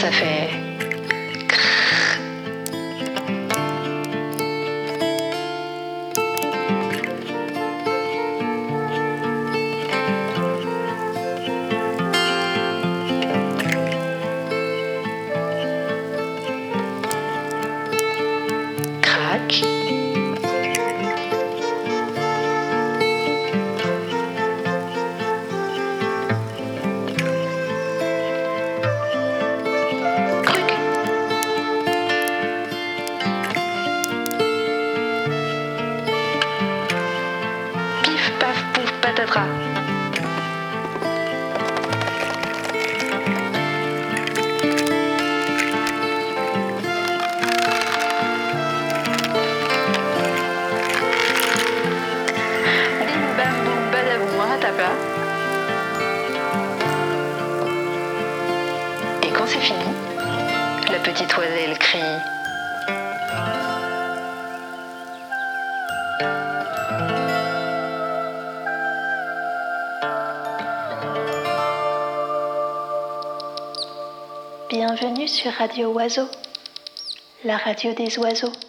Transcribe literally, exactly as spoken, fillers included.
ça fait... Crac. Patatras. Bim bam boum badaboum ratata. Et quand c'est fini, la petite oiselle crie. Bienvenue sur Radio Oiseau, la radio des oiseaux.